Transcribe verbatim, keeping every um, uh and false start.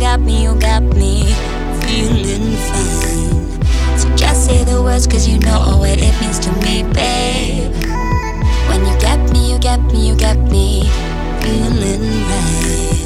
got me, you got me feeling fine. So just say the words, cause you know what it means to me, babe. When you got me, you got me, you got me feeling right.